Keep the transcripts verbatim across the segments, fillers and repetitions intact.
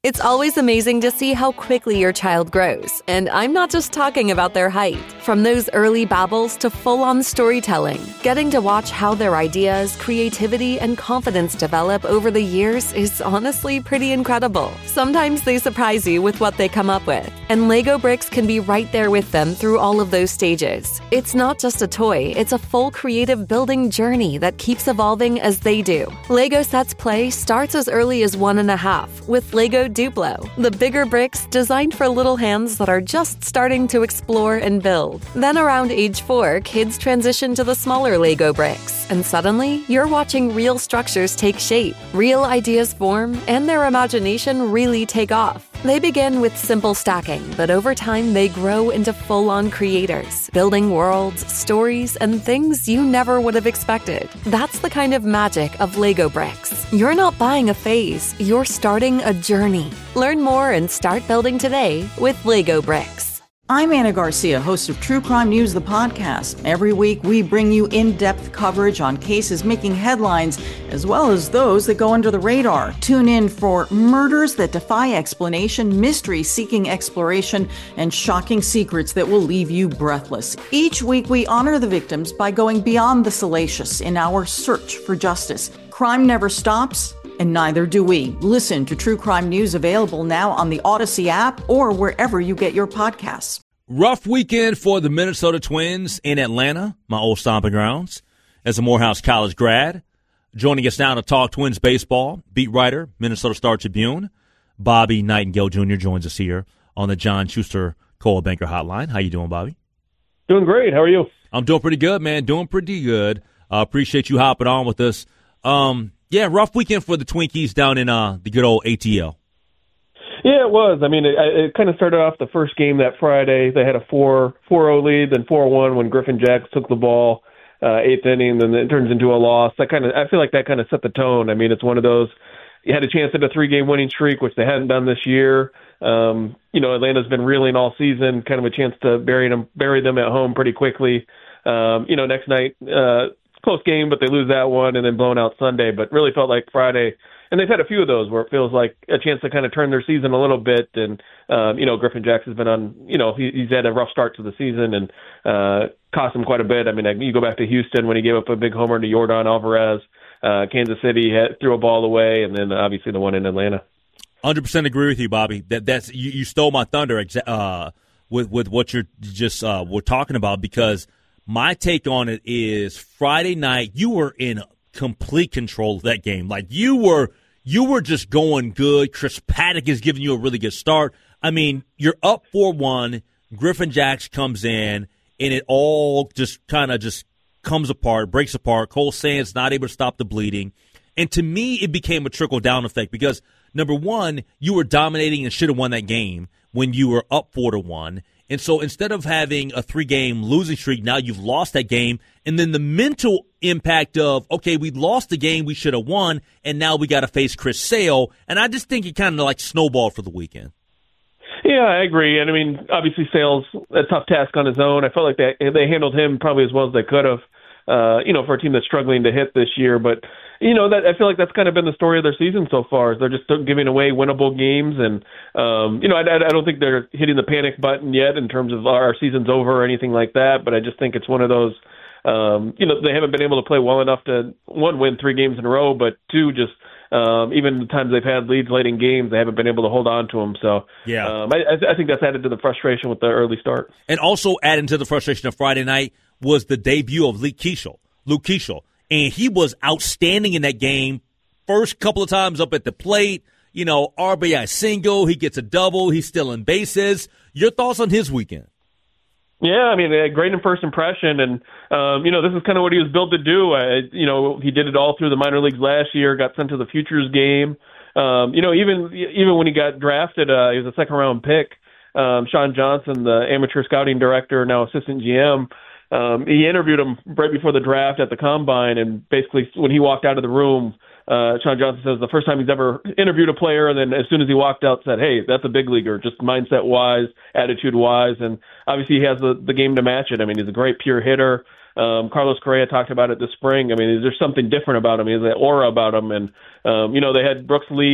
It's always amazing to see how quickly your child grows, and I'm not just talking about their height. From those early babbles to full-on storytelling, getting to watch how their ideas, creativity, and confidence develop over the years is honestly pretty incredible. Sometimes they surprise you with what they come up with, and Lego Bricks can be right there with them through all of those stages. It's not just a toy, it's a full creative building journey that keeps evolving as they do. Lego Sets Play starts as early as one and a half with Lego Duplo, the bigger bricks designed for little hands that are just starting to explore and build. Then around age four, kids transition to the smaller Lego bricks, and suddenly you're watching real structures take shape, real ideas form, and their imagination really take off. They begin with simple stacking, but over time they grow into full-on creators, building worlds, stories, and things you never would have expected. That's the kind of magic of Lego Bricks. You're not buying a phase, you're starting a journey. Learn more and start building today with Lego Bricks. I'm Anna Garcia, host of True Crime News, the podcast. Every week, we bring you in-depth coverage on cases making headlines, as well as those that go under the radar. Tune in for murders that defy explanation, mysteries seeking exploration, and shocking secrets that will leave you breathless. Each week, we honor the victims by going beyond the salacious in our search for justice. Crime never stops, and neither do we. Listen to True Crime News, available now on the Odyssey app or wherever you get your podcasts. Rough weekend for the Minnesota Twins in Atlanta, my old stomping grounds, as a Morehouse College grad. Joining us now to talk Twins baseball, beat writer, Minnesota Star Tribune, Bobby Nightingale Junior joins us here on the John Schuster Coldwell Banker Hotline. How you doing, Bobby? Doing great. How are you? I'm doing pretty good, man. Doing pretty good. Uh, appreciate you hopping on with us. Um, yeah, rough weekend for the Twinkies down in uh, the good old A T L. Yeah, it was. I mean, it, it kind of started off the first game that Friday. They had a four four oh lead, then four one when Griffin Jacks took the ball, uh, eighth inning, then it turns into a loss. That kind of, I feel like that kind of set the tone. I mean, it's one of those, you had a chance at a three-game winning streak, which they hadn't done this year. Um, you know, Atlanta's been reeling all season, kind of a chance to bury them, bury them at home pretty quickly. Um, you know, next night, uh, close game, but they lose that one and then blown out Sunday. But really felt like Friday, and they've had a few of those where it feels like a chance to kind of turn their season a little bit. And, um, you know, Griffin Jacks has been on, you know, he, he's had a rough start to the season and uh, cost him quite a bit. I mean, you go back to Houston when he gave up a big homer to Yordan Alvarez. Uh, Kansas City had, threw a ball away, and then obviously the one in Atlanta. one hundred percent agree with you, Bobby. That that's you, you stole my thunder uh, with with what you're just uh, we're talking about, because my take on it is Friday night you were in complete control of that game. Like you were you were just going good. Chris Paddock is giving you a really good start. I mean, you're up four one. Griffin Jacks comes in, and it all just kind of just comes apart, breaks apart. Cole Sands not able to stop the bleeding. And to me, it became a trickle-down effect because, number one, you were dominating and should have won that game when you were up four to one. And so instead of having a three-game losing streak, now you've lost that game. And then the mental impact of, okay, we lost the game we should have won, and now we got to face Chris Sale. And I just think it kind of like snowballed for the weekend. Yeah, I agree. And, I mean, obviously Sale's a tough task on his own. I felt like they, they handled him probably as well as they could have, uh, you know, for a team that's struggling to hit this year. But, you know, that I feel like that's kind of been the story of their season so far. Is they're just giving away winnable games. And, um, you know, I, I don't think they're hitting the panic button yet in terms of our season's over or anything like that. But I just think it's one of those, um, you know, they haven't been able to play well enough to, one, win three games in a row, but two, just Um, even the times they've had leads late in games, they haven't been able to hold on to them. So yeah, um, I, I think that's added to the frustration with the early start. And also adding to the frustration of Friday night was the debut of Luke Keeschel. Luke Keeschel. And he was outstanding in that game. First couple of times up at the plate, you know, R B I single, he gets a double, he's stealing bases. Your thoughts on his weekend? Yeah, I mean, a great in first impression, and um, you know, this is kind of what he was built to do. Uh, you know, he did it all through the minor leagues last year. Got sent to the Futures game. Um, you know, even even when he got drafted, uh, he was a second round pick. Um, Sean Johnson, the amateur scouting director, now assistant G M, um, he interviewed him right before the draft at the combine, and basically when he walked out of the room, Uh, Sean Johnson says the first time he's ever interviewed a player, and then as soon as he walked out said, hey, that's a big leaguer, just mindset-wise, attitude-wise, and obviously he has the, the game to match it. I mean, he's a great pure hitter. Um, Carlos Correa talked about it this spring. I mean, there's something different about him. He has that aura about him, and, um, you know, they had Brooks Lee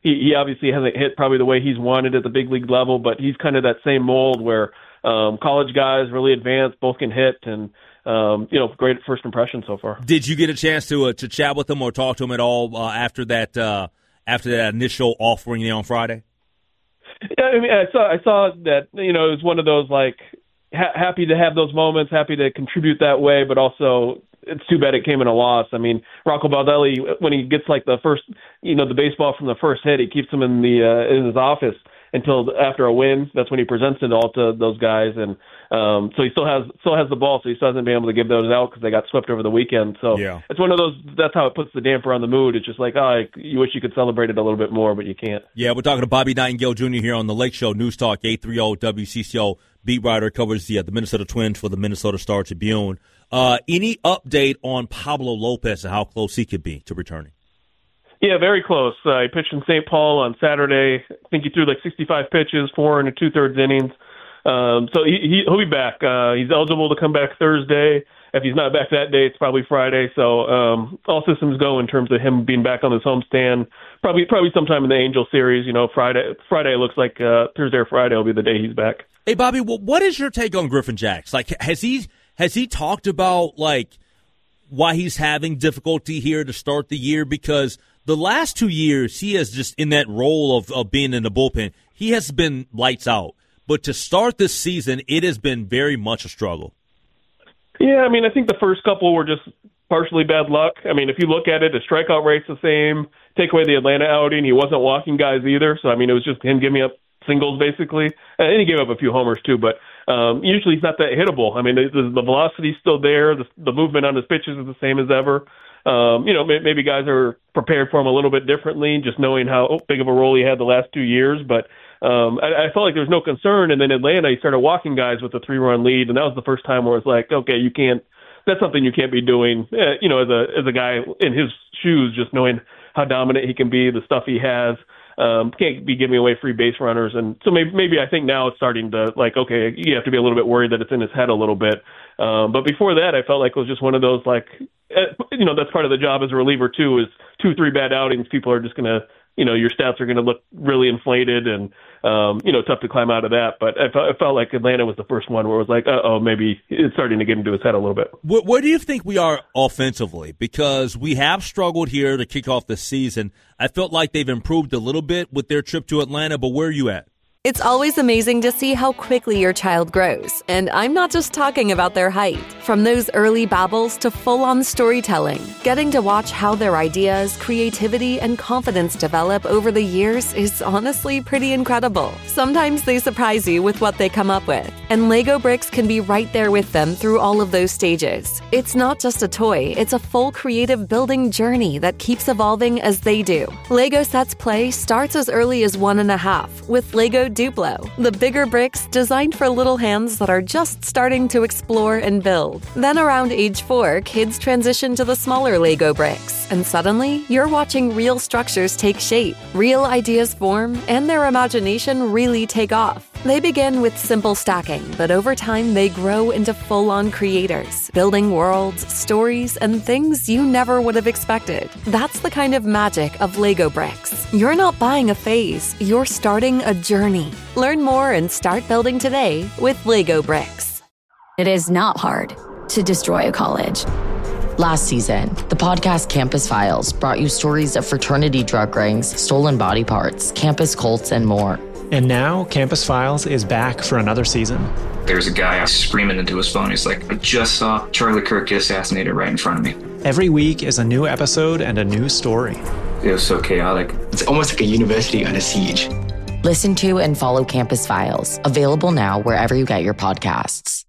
he, he obviously hasn't hit probably the way he's wanted at the big league level, but he's kind of that same mold where um, college guys really advanced, both can hit, and um, you know, great first impression so far. Did you get a chance to uh, to chat with him or talk to him at all uh, after that uh, after that initial offering there on Friday? Yeah, I mean, I saw I saw that, you know, it was one of those like ha- happy to have those moments, happy to contribute that way, but also it's too bad it came in a loss. I mean, Rocco Baldelli, when he gets like the first, you know, the baseball from the first hit, he keeps him in the uh, in his office until after a win. That's when he presents it all to those guys, and um, so he still has still has the ball, so he still hasn't been able to give those out because they got swept over the weekend. So yeah. It's one of those. That's how it puts the damper on the mood. It's just like, oh, you wish you could celebrate it a little bit more, but you can't. Yeah, we're talking to Bobby Nightingale Junior here on the Lake Show News Talk eight thirty W C C O. Beat writer, covers the uh, the Minnesota Twins for the Minnesota Star Tribune. Uh, any update on Pablo Lopez and how close he could be to returning? Yeah, very close. Uh, he pitched in Saint Paul on Saturday. I think he threw like sixty-five pitches, four and a two-thirds innings. Um, so he, he, he'll be back. Uh, he's eligible to come back Thursday. If he's not back that day, it's probably Friday. So um, all systems go in terms of him being back on his homestand. Probably probably sometime in the Angel series. You know, Friday. Friday looks like uh, Thursday or Friday will be the day he's back. Hey, Bobby, what is your take on Griffin Jax? Like, has he has he talked about like why he's having difficulty here to start the year? Because the last two years, he has just in that role of, of being in the bullpen, he has been lights out. But to start this season, it has been very much a struggle. Yeah, I mean, I think the first couple were just partially bad luck. I mean, if you look at it, the strikeout rate's the same. Take away the Atlanta outing, he wasn't walking guys either. So, I mean, it was just him giving up singles, basically. And he gave up a few homers, too. But um, usually he's not that hittable. I mean, the, the velocity's still there. The, the movement on his pitches is the same as ever. Um, you know, maybe guys are prepared for him a little bit differently, just knowing how big of a role he had the last two years. But um, I, I felt like there was no concern. And then Atlanta, he started walking guys with a three-run lead, and that was the first time where it's like, okay, you can't. That's something you can't be doing. Uh, you know, as a as a guy in his shoes, just knowing how dominant he can be, the stuff he has. Um, can't be giving away free base runners. And so maybe, maybe I think now it's starting to, like, okay, you have to be a little bit worried that it's in his head a little bit. Um, but before that, I felt like it was just one of those, like, uh, you know, that's part of the job as a reliever, too, is two, three bad outings. People are just going to, you know, your stats are going to look really inflated and, um, you know, tough to climb out of that. But I felt, I felt like Atlanta was the first one where it was like, uh-oh, maybe it's starting to get into his head a little bit. Where, where do you think we are offensively? Because we have struggled here to kick off the season. I felt like they've improved a little bit with their trip to Atlanta, but where are you at? It's always amazing to see how quickly your child grows, and I'm not just talking about their height. From those early babbles to full-on storytelling, getting to watch how their ideas, creativity, and confidence develop over the years is honestly pretty incredible. Sometimes they surprise you with what they come up with, and Lego Bricks can be right there with them through all of those stages. It's not just a toy, it's a full creative building journey that keeps evolving as they do. Lego Sets Play starts as early as one and a half with Lego Duplo, the bigger bricks designed for little hands that are just starting to explore and build. Then around age four, kids transition to the smaller Lego bricks, and suddenly you're watching real structures take shape, real ideas form, and their imagination really take off. They begin with simple stacking, but over time they grow into full-on creators, building worlds, stories, and things you never would have expected. That's the kind of magic of Lego Bricks. You're not buying a phase, you're starting a journey. Learn more and start building today with Lego Bricks. It is not hard to destroy a college. Last season, the podcast Campus Files brought you stories of fraternity drug rings, stolen body parts, campus cults, and more. And now, Campus Files is back for another season. There's a guy screaming into his phone. He's like, I just saw Charlie Kirk get assassinated right in front of me. Every week is a new episode and a new story. It was so chaotic. It's almost like a university under siege. Listen to and follow Campus Files, available now wherever you get your podcasts.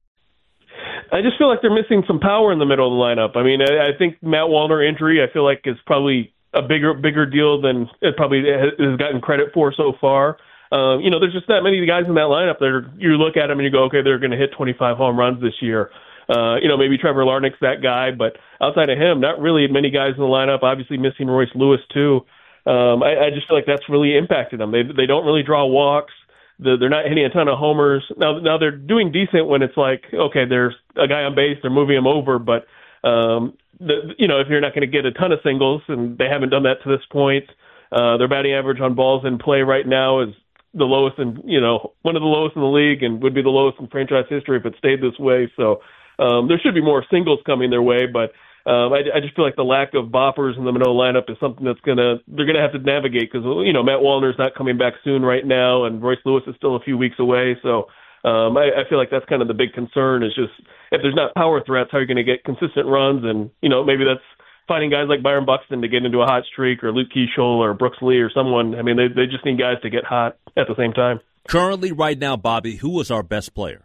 I just feel like they're missing some power in the middle of the lineup. I mean, I, I think Matt Wallner injury, I feel like is probably a bigger bigger deal than it probably has gotten credit for so far. Um, you know, there's just not many guys in that lineup that are, you look at them and you go, okay, they're going to hit twenty-five home runs this year. Uh, you know, maybe Trevor Larnach's that guy, but outside of him, not really many guys in the lineup. Obviously missing Royce Lewis too. Um, I, I just feel like that's really impacted them. They they don't really draw walks. The, they're not hitting a ton of homers. Now now they're doing decent when it's like, okay, there's a guy on base, they're moving him over, but um, the, you know, if you're not going to get a ton of singles, and they haven't done that to this point. Uh, their batting average on balls in play right now is the lowest in, you know, one of the lowest in the league and would be the lowest in franchise history if it stayed this way. So um, there should be more singles coming their way, but um, I, I just feel like the lack of boppers in the Manoah lineup is something that's going to, they're going to have to navigate because, you know, Matt Wallner's not coming back soon right now and Royce Lewis is still a few weeks away. So um, I, I feel like that's kind of the big concern is just if there's not power threats, how are you going to get consistent runs? And, you know, maybe that's finding guys like Byron Buxton to get into a hot streak or Luke Keeschel or Brooks Lee or someone. I mean, they they just need guys to get hot at the same time. Currently, right now, Bobby, who is our best player?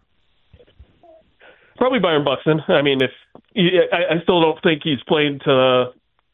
Probably Byron Buxton. I mean, if I, I still don't think he's playing to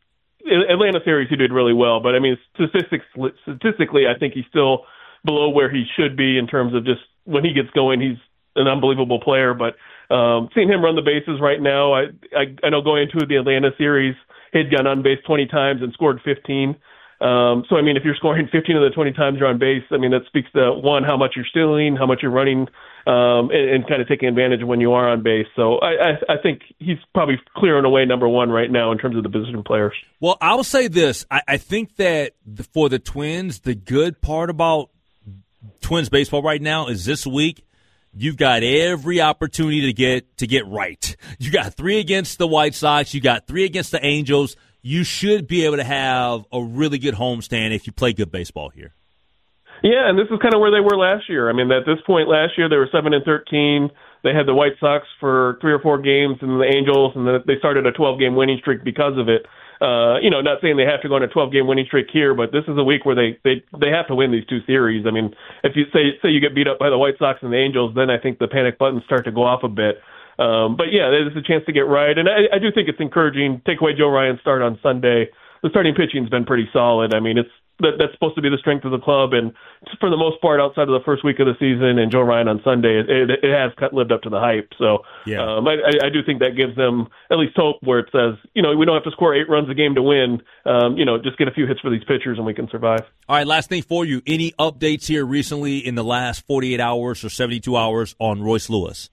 Atlanta series. He did really well, but I mean, statistics statistically, I think he's still below where he should be in terms of just when he gets going, he's an unbelievable player. But um, seeing him run the bases right now, I I, I know going into the Atlanta series, he'd gone on base twenty times and scored fifteen. Um, so, I mean, if you're scoring fifteen of the twenty times you're on base, I mean, that speaks to, one, how much you're stealing, how much you're running, um, and, and kind of taking advantage of when you are on base. So I, I, I think he's probably clear and away number one right now in terms of the position players. Well, I will say this. I, I think that for the Twins, the good part about Twins baseball right now is this week, you've got every opportunity to get to get right. You got three against the White Sox. You got three against the Angels. You should be able to have a really good homestand if you play good baseball here. Yeah, and this is kind of where they were last year. I mean, at this point last year, they were seven and thirteen. They had the White Sox for three or four games, and the Angels, and then they started a twelve-game winning streak because of it. Uh, you know, not saying they have to go on a twelve-game winning streak here, but this is a week where they, they, they have to win these two series. I mean, if you say say you get beat up by the White Sox and the Angels, then I think the panic buttons start to go off a bit. Um, but, yeah, there's a chance to get right. And I, I do think it's encouraging. Take away Joe Ryan's start on Sunday. The starting pitching's been pretty solid. I mean, it's that, that's supposed to be the strength of the club. And for the most part, outside of the first week of the season and Joe Ryan on Sunday, it, it, it has lived up to the hype. So yeah. um, I, I do think that gives them at least hope where it says, you know, we don't have to score eight runs a game to win. Um, you know, just get a few hits for these pitchers and we can survive. All right, last thing for you. Any updates here recently in the last forty-eight hours or seventy-two hours on Royce Lewis?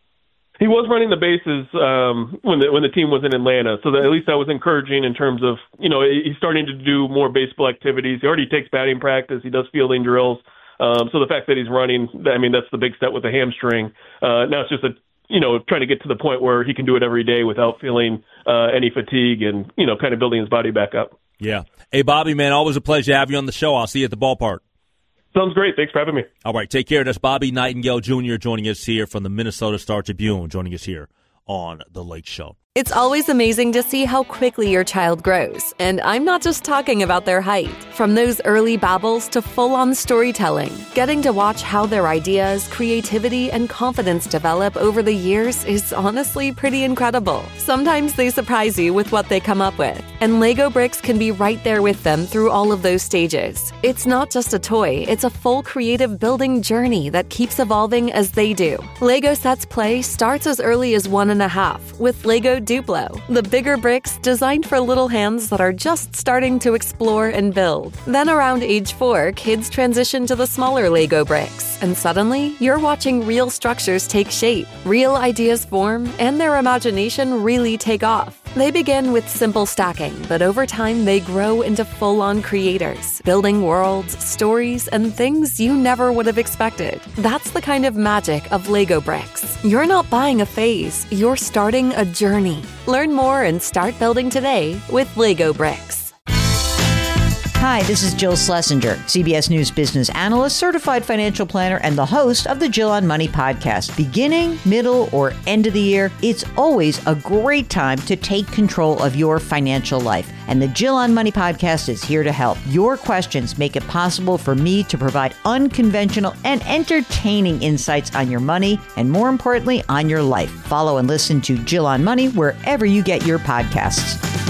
He was running the bases um, when the when the team was in Atlanta, so that, at least that was encouraging in terms of, you know, he's starting to do more baseball activities. He already takes batting practice. He does fielding drills. Um, so the fact that he's running, I mean, that's the big step with the hamstring. Uh, now it's just a, you know, trying to get to the point where he can do it every day without feeling uh, any fatigue and, you know, kind of building his body back up. Yeah. Hey, Bobby, man, always a pleasure to have you on the show. I'll see you at the ballpark. Sounds great. Thanks for having me. All right, take care. That's Bobby Nightingale Junior joining us here from the Minnesota Star-Tribune, joining us here on The Lake Show. It's always amazing to see how quickly your child grows. And I'm not just talking about their height. From those early babbles to full-on storytelling, getting to watch how their ideas, creativity, and confidence develop over the years is honestly pretty incredible. Sometimes they surprise you with what they come up with. And Lego Bricks can be right there with them through all of those stages. It's not just a toy, it's a full creative building journey that keeps evolving as they do. Lego Sets Play starts as early as one and a half with Lego Duplo, the bigger bricks designed for little hands that are just starting to explore and build. Then around age four, kids transition to the smaller Lego bricks, and suddenly you're watching real structures take shape, real ideas form, and their imagination really take off. They begin with simple stacking, but over time they grow into full-on creators, building worlds, stories, and things you never would have expected. That's the kind of magic of Lego Bricks. You're not buying a phase, you're starting a journey. Learn more and start building today with Lego Bricks. Hi, this is Jill Schlesinger, C B S News business analyst, certified financial planner, and the host of the Jill on Money podcast. Beginning, middle, or end of the year, it's always a great time to take control of your financial life. And the Jill on Money podcast is here to help. Your questions make it possible for me to provide unconventional and entertaining insights on your money and, more importantly, on your life. Follow and listen to Jill on Money wherever you get your podcasts.